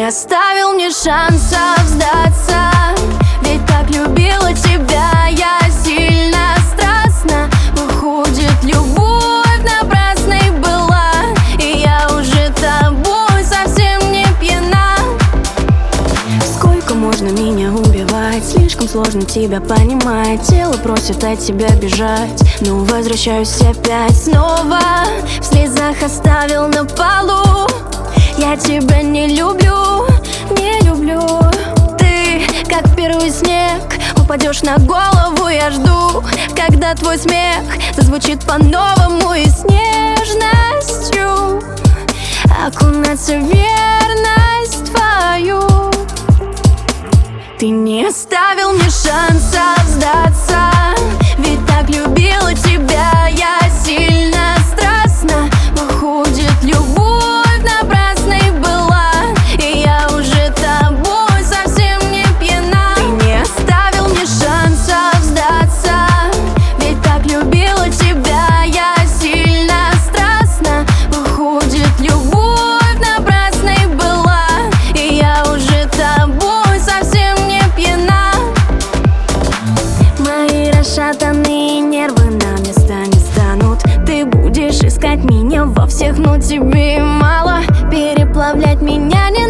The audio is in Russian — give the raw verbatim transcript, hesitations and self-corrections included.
оставил мне шансов сдаться. Ведь так любила тебя я сильно, страстно. Выходит, любовь напрасной была, и я уже тобой совсем не пьяна. Сколько можно меня убивать? Слишком сложно тебя понимать. Тело просит от тебя бежать, но возвращаюсь опять снова. В слезах оставил на полу. Я тебя не люблю, не люблю. Ты, как первый снег, упадешь на голову. Я жду, когда твой смех зазвучит по-новому. И с нежностью окунаться в верность твою. Ты не оставил мне шансов сдаться. Ведь так любила тебя я сильно, страстно. Выходит, любовь напрасной была, и я уже тобой совсем не пьяна. Ты не оставил мне шансов сдаться. Ведь так любила тебя я сильно, страстно. Выходит, любовь напрасной была, и я уже тобой совсем не пьяна. Мои расшатанные нервы на место не станут. Ты будешь искать меня во всех, но тебе мало. Переплавлять меня не